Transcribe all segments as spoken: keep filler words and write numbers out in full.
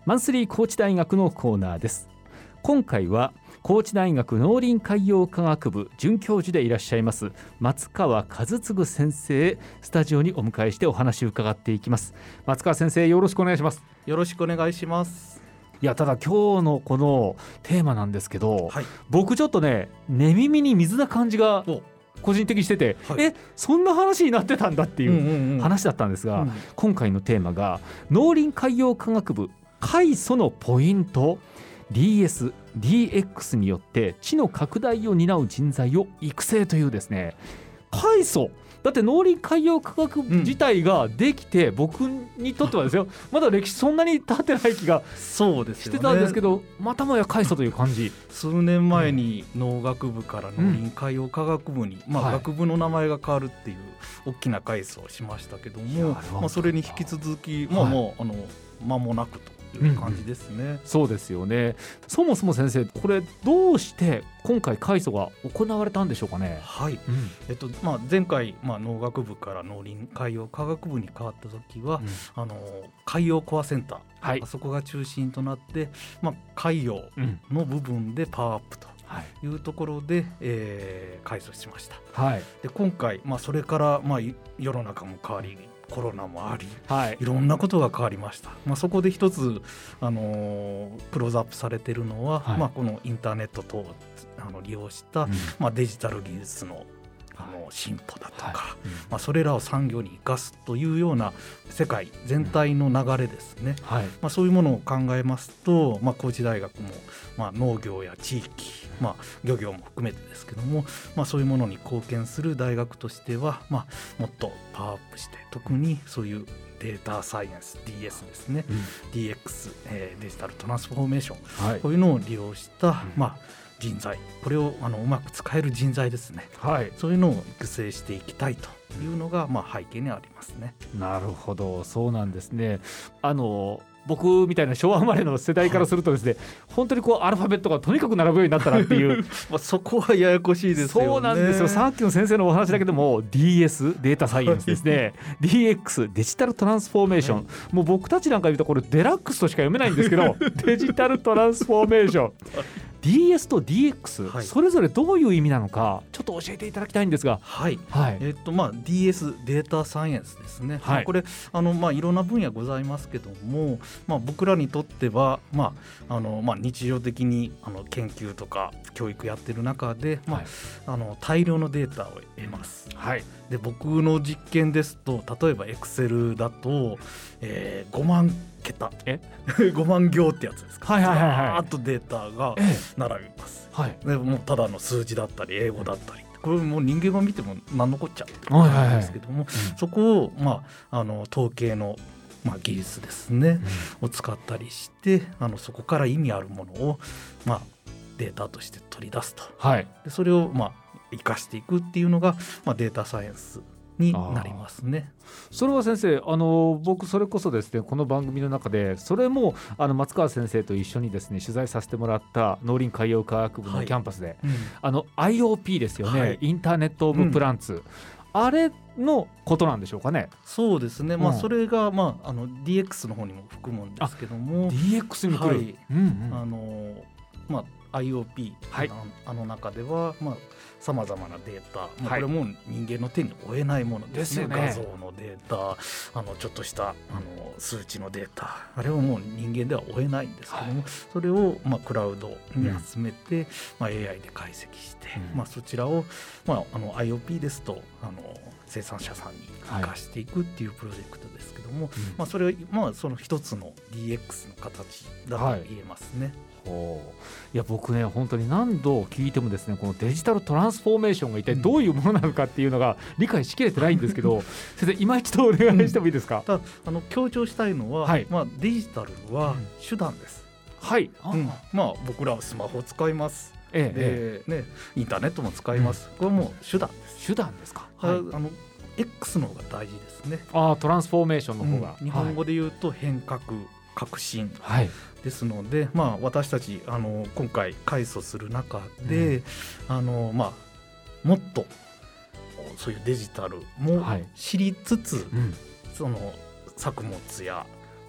マンスリー高知大学のコーナーです。今回は高知大学農林海洋科学部准教授でいらっしゃいます松川和嗣先生、スタジオにお迎えしてお話を伺っていきます。松川先生、よろしくお願いします。 よろしくお願いします。 いや、ただ今日のこのテーマなんですけど、 はい、 僕ちょっとね寝耳に水な感じが個人的にしてて、はい、えそんな話になってたんだっていう話だったんですが、うんうんうん、今回のテーマが農林海洋科学部海藻のポイント、 ディーエス、ディーエックス によって地の拡大を担う人材を育成というですね、海藻だって農林海洋科学部自体ができて、うん、僕にとってはですよまだ歴史そんなに経ってない気がしてたんですけど、ね、またもや海藻という感じ。 数年前に農学部から農林海洋科学部に、うんまあ、学部の名前が変わるっていう大きな改装をしましたけども、はいまあ、それに引き続き、まあ、もうあの間もなくという感じですね、うん、 そうですよね。そもそも先生、これどうして今回海藻が行われたんでしょうかね。 はい、うんえっとまあ、前回、まあ、農学部から農林海洋科学部に変わった時は、うん、あの海洋コアセンター、はい、あそこが中心となって、まあ、海洋の部分でパワーアップというところで、うんえー、改装しました、はい、で今回、まあ、それから、まあ、世の中も変わりコロナもあり、はい、いろんなことが変わりました、まあ、そこで一つ、あのー、クローズアップされているのは、はいまあ、このインターネット等をあの利用した、うんまあ、デジタル技術のあの進歩だとか、はいうんまあ、それらを産業に生かすというような世界全体の流れですね、うんはいまあ、そういうものを考えますと、まあ、高知大学も、まあ、農業や地域、まあ、漁業も含めてですけども、まあ、そういうものに貢献する大学としては、まあ、もっとパワーアップして、特にそういうデータサイエンス ディーエス ですね、うん、ディーエックス、えー、デジタルトランスフォーメーション、はい、こういうのを利用した、うんまあ人材、これをあのうまく使える人材ですね、はい、そういうのを育成していきたいというのが、まあ、背景にありますね。 なるほど、そうなんですね。あの僕みたいな昭和生まれの世代からするとですね、はい、本当にこうアルファベットがとにかく並ぶようになったなっていうまあそこはややこしいですよね。 そうなんですよ。さっきの先生のお話だけでも ディーエス データサイエンスですねディーエックス デジタルトランスフォーメーション、はい、もう僕たちなんか言うとこれデラックスとしか読めないんですけどデジタルトランスフォーメーションディーエス と ディーエックス、はい、それぞれどういう意味なのかちょっと教えていただきたいんですが。 はい、はいえーっとまあ、ディーエス データサイエンスですね、はいまあ、これあの、まあ、いろんな分野ございますけども、まあ、僕らにとっては、まああのまあ、日常的にあの研究とか教育やってる中で、まあはい、あの大量のデータを得ます、はい、で僕の実験ですと、例えば Excel だと、えー、ごまんけたえごまん行ってやつですか、はいはいはいはい、ざーっとデータが並びます、ええはい、でもうただの数字だったり英語だったり、これもう人間が見ても何のこっちゃなんですけども、はいはいはい、そこを、まあ、あの統計の、まあ、技術ですね、うん、を使ったりして、あのそこから意味あるものを、まあ、データとして取り出すと、はい、でそれを、まあ、生かしていくっていうのが、まあ、データサイエンスになりますね。 それは先生、あの僕それこそですね、この番組の中でそれもあの松川先生と一緒にですね取材させてもらった農林海洋科学部のキャンパスで、はいうん、あの アイオーピー ですよね、はい、インターネットオブプランツ、うん、あれのことなんでしょうかね。 そうですね、まあ、それが、まあ、あの ディーエックス の方にも含むんですけども、 ディーエックス にも来る、はいうんうん、 あのまあ、アイオーピー、はい、あの中では、まあさまざまなデータ、まあ、これも人間の手に負えないものですね、ですよね。画像のデータ、あのちょっとしたあの数値のデータ、あれはもう人間では追えないんですけども、はい、それを、まあ、クラウドに集めて、うんまあ、エーアイ で解析して、うんまあ、そちらを、まあ、あの アイオーピー ですとあの生産者さんに生かしていくっていうプロジェクトですけども、はいまあ、それは、まあ、その一つの ディーエックス の形だと言えますね。はいいや僕ね本当に何度聞いてもですね、このデジタルトランスフォーメーションが一体どういうものなのかっていうのが理解しきれてないんですけど、うん、先生今一度お願いしてもいいですか。 うん、ただあの強調したいのは、はいまあ、デジタルは手段です、 うん、はい、 うんまあ、僕らはスマホを使います、ええでね、インターネットも使います、うん、これはもう手段です。 手段ですか。 はい、あの X の方が大事ですね。 あトランスフォーメーションの方が、 うん、日本語で言うと変革、革新、はいですので、まあ、私たちあの今回改組する中で、うんあのまあ、もっとそういうデジタルも知りつつ、はいうん、その作物や、まあ、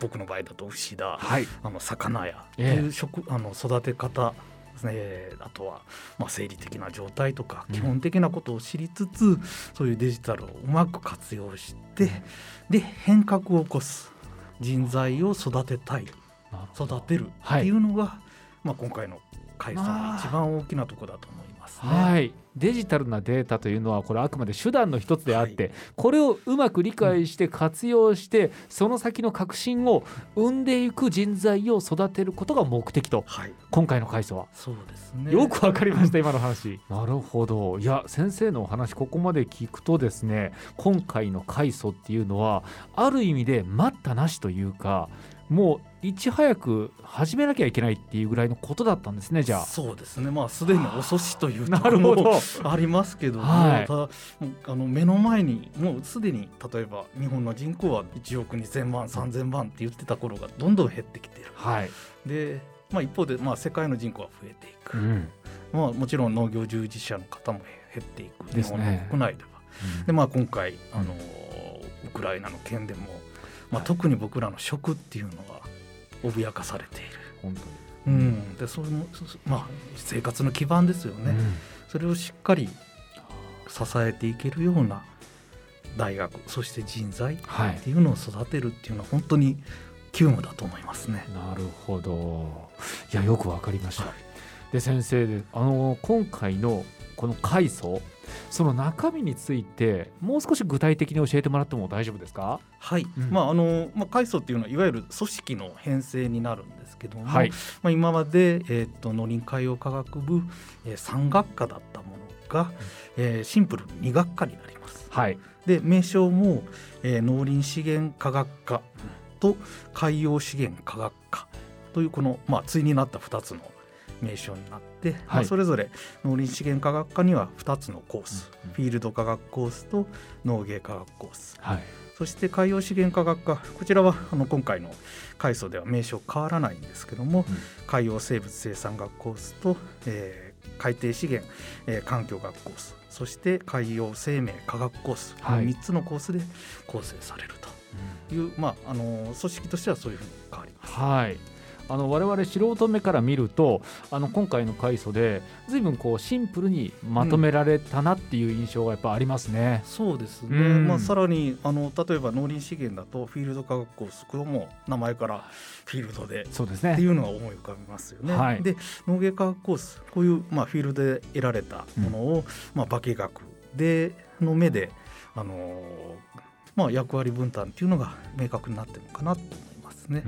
僕の場合だと牛田、 はい、 あの魚屋という食、えー、あの育て方ですね、あとはまあ生理的な状態とか基本的なことを知りつつ、うん、そういうデジタルをうまく活用してで変革を起こす人材を育てたい育てるっていうのが、はい、まあ、今回の開催の一番大きなところだと思いますね。 はい、デジタルなデータというのはこれあくまで手段の一つであって、はい、これをうまく理解して活用して、うん、その先の革新を生んでいく人材を育てることが目的と、はい、今回の改装はそうですね、 よくわかりました今の話なるほど。いや先生のお話ここまで聞くとですね、今回の改装っていうのはある意味で待ったなしというか、もういち早く始めなきゃいけないっていうぐらいのことだったんですね。じゃあそうですね、まあすでに遅しというところもありますけども、はい、ただあの目の前にもうすでに例えば日本の人口はいちおくにせんまんさんぜんまんって言ってた頃がどんどん減ってきている、はい、で、まあ、一方でまあ世界の人口は増えていく、うん、まあ、もちろん農業従事者の方も減っていく日本の国内では、うん、でまあ、今回あのウクライナの件でも、まあ、特に僕らの食っていうのは脅かされている。 本当に、 うん、でそれも、まあ、生活の基盤ですよね、うん、それをしっかり支えていけるような大学、そして人材っていうのを育てるっていうのは本当に急務だと思いますね。 なるほど。いやよくわかりました、はい、で先生であの今回のこの改装、その中身についてもう少し具体的に教えてもらっても大丈夫ですか？ はい、うん、まああのまあ、改装っていうのはいわゆる組織の編成になるんですけども、はい、まあ、今まで、えー、と農林海洋科学部、えー、さん学科だったものが、うん、えー、シンプルにに学科になります、はい、で名称も、えー、農林資源科学科と海洋資源科学科というこの、まあ、対になったふたつの名称になって、はい、まあ、それぞれ農林資源科学科にはふたつのコース、うんうん、フィールド科学コースと農芸科学コース、はい、そして海洋資源科学科、こちらはあの今回の改装では名称変わらないんですけども、うん、海洋生物生産学コースと、えー、海底資源、えー、環境学コース、そして海洋生命科学コース、はい、みっつのコースで構成されるという、うん、まあ、あの組織としてはそういうふうに変わります。 はい、あの我々素人目から見るとあの今回の改装で随分こうシンプルにまとめられたなっていう印象がやっぱありますね、 うん、そうですね、うん、まあ、さらにあの例えば農林資源だとフィールド科学コース、これも名前からフィールドでそうですねっていうのが思い浮かびますよね、はい、で農芸科学コース、こういう、まあ、フィールドで得られたものを、うん、まあ、化学での目で、あのーまあ、役割分担っていうのが明確になってるのかなと思いますね、うん、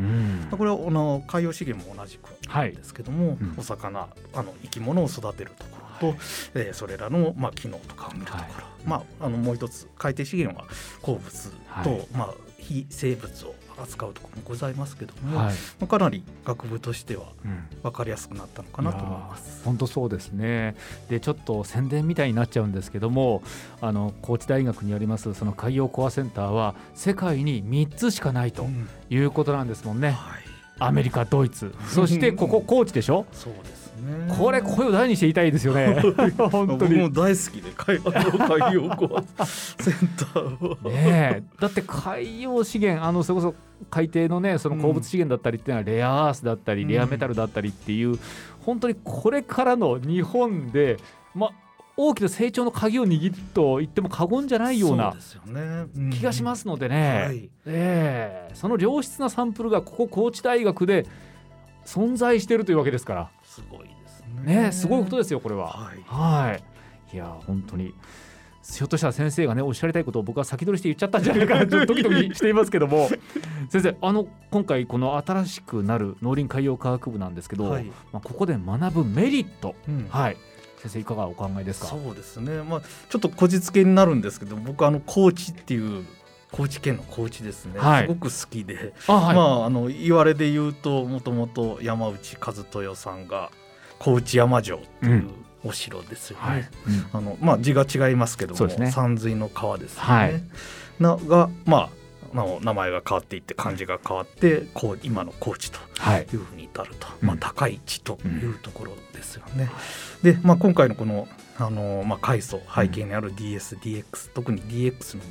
これはあの海洋資源も同じくなんですけども、はい、うん、お魚、あの生き物を育てるところと、はい、えー、それらの、まあ、機能とかを見るところ、はい、まあ、あのもう一つ海底資源は鉱物と、はい、まあ、非生物を扱うところもございますけども、はい、まあ、かなり学部としては分かりやすくなったのかなと思います、 うん、本当そうですね。でちょっと宣伝みたいになっちゃうんですけども、あの高知大学にありますその海洋コアセンターは世界にみっつしかないということなんですもんね、うん、はい、アメリカ、ドイツ、そしてここ高知でしょそうですね、これ声を大にして言いたいですよね本当に僕も大好きで海洋コアセンターねえ、だって海洋資源、あのそれこそ海底のねその鉱物資源だったりっていうのはレアアースだったりレアメタルだったりっていう、うん、本当にこれからの日本で、ま、大きな成長の鍵を握ると言っても過言じゃないような気がしますのでね、はい、えー、その良質なサンプルがここ高知大学で存在しているというわけですから、 すごいですね。 ね、すごいことですよこれは。はい、はい、いや本当にひょっとしたら先生がねおっしゃりたいことを僕は先取りして言っちゃったんじゃないかなとドキドキしていますけども先生、あの今回この新しくなる農林海洋科学部なんですけど、はい、まあ、ここで学ぶメリット、うん、はい、先生いかがお考えですか？ そうですね、まあ、ちょっとこじつけになるんですけど、僕あの高知っていう高知県の高知ですね、はい、すごく好きで、あ、はい、まあ、あの言われで言うともともと山内和豊さんが高知山城っていうお城ですよね、うん、はい、うん、あのまあ、字が違いますけども、ね、山水の川ですよね、はい、なが、まあ、の名前が変わっていって漢字が変わってこう今の高知というふうに至ると、はい、まあ、高い地というところですよね、うん、で、まあ、今回のこの、あの、まあ、改装背景にある ディーエス、ディーエックス、特に ディーエックス の部分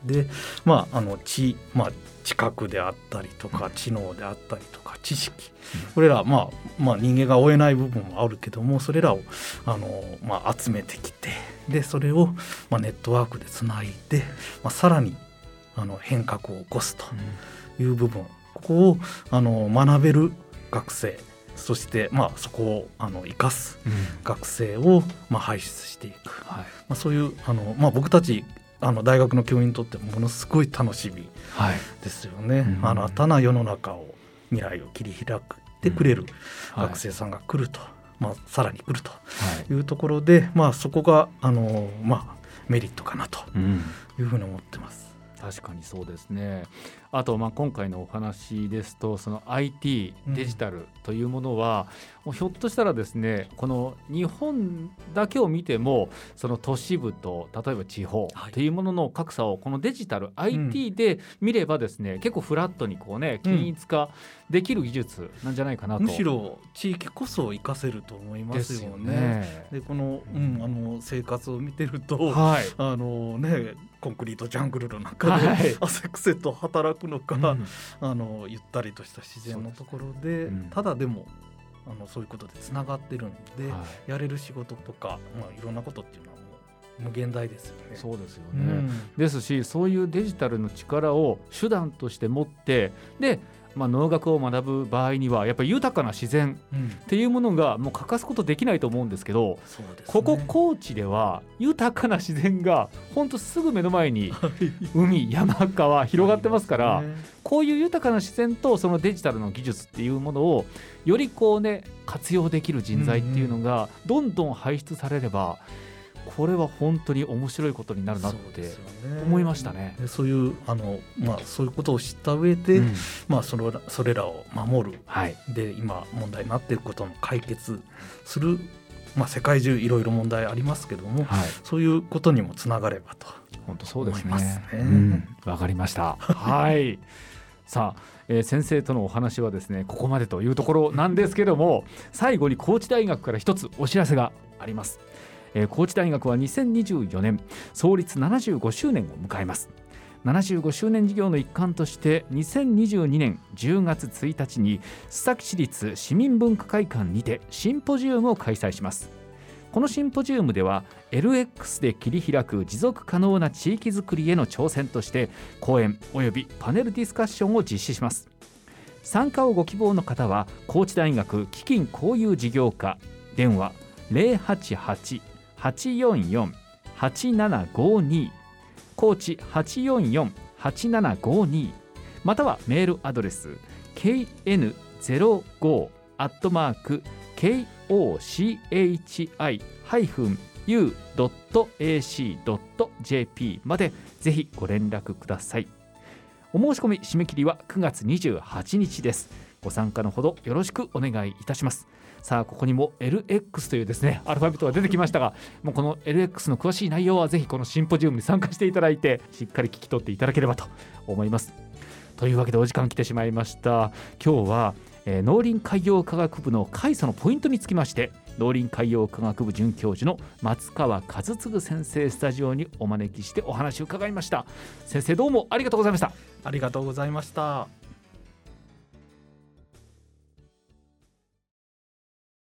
で、まあ、あの知、まあ、知覚であったりとか知能であったりとか知識、これら、まあまあ、人間が追えない部分もあるけども、それらをあの、まあ、集めてきて、でそれを、まあ、ネットワークでつないで、まあ、さらにあの変革を起こすという部分、うん、ここをあの学べる学生、そして、まあ、そこをあの生かす学生を、まあ、輩出していく、はい、まあ、そういうあの、まあ、僕たちあの大学の教員にとってものすごい楽しみですよね、はい、うん、新たな世の中を未来を切り開いてくれる学生さんが来ると、はい、まあ、さらに来るというところで、はい、まあ、そこがあの、まあ、メリットかなというふうに思ってます、 うん、確かにそうですね。あと、まあ、今回のお話ですと、その アイティー デジタルというものは、うん、もうひょっとしたらですね、この日本だけを見てもその都市部と例えば地方というものの格差をこのデジタル、うん、アイティー で見ればですね、結構フラットにこうね、均一化できる技術なんじゃないかなと、 むしろ地域こそ活かせると思いますよね。でこの、うん、あの生活を見てると、はい、あのね、コンクリートジャングルの中で、はい、汗くせと働くのか、うん、あのゆったりとした自然のところで、うん、ただでもあのそういうことでつながってるんで、はい、やれる仕事とか、まあ、いろんなことっていうのはもう無限大ですよね。 そうですよね、うん、ですし、そういうデジタルの力を手段として持って、で、まあ、農学を学ぶ場合にはやっぱり豊かな自然っていうものがもう欠かすことできないと思うんですけど、そうですね、ここ高知では豊かな自然が本当すぐ目の前に海山川広がってますから、ね、こういう豊かな自然とそのデジタルの技術っていうものをよりこうね活用できる人材っていうのがどんどん輩出されれば、これは本当に面白いことになるなって思いましたね。 でそういうあの、まあ、そういうことを知った上で、うん、まあ、それそれらを守る、はい、で今問題になっていることの解決する、まあ、世界中いろいろ問題ありますけども、はい、そういうことにもつながればと本当そうですね。思いますね。うん、わかりましたはいさあ、えー、先生とのお話はですねここまでというところなんですけども、最後に高知大学から一つお知らせがあります。えー、高知大学はにせんにじゅうよねん創立ななじゅうごしゅうねんを迎えます。ななじゅうごしゅうねん事業の一環としてにせんにじゅうにねんじゅうがつついたちに須崎市立市民文化会館にてシンポジウムを開催します。このシンポジウムでは エルエックス で切り開く持続可能な地域づくりへの挑戦として講演およびパネルディスカッションを実施します。参加をご希望の方は高知大学基金公有事業課電話 ゼロはちはち はちよんよん はちななごに 高知 はちよんよん はちななごに またはメールアドレス ケーエヌゼロご アットマーク ケーオーシーエイチアイ ハイフン ユー ドット エーシー ドット ジェーピー までぜひご連絡ください。お申し込み締め切りはくがつにじゅうはちにちです。ご参加のほどよろしくお願いいたします。さあここにも エルエックス というですねアルファベットが出てきましたが、もうこの エルエックス の詳しい内容はぜひこのシンポジウムに参加していただいてしっかり聞き取っていただければと思います。というわけでお時間来てしまいました。今日は、えー、農林海洋科学部の開祖のポイントにつきまして農林海洋科学部准教授の松川和嗣先生スタジオにお招きしてお話を伺いました。先生どうもありがとうございました。 ありがとうございました。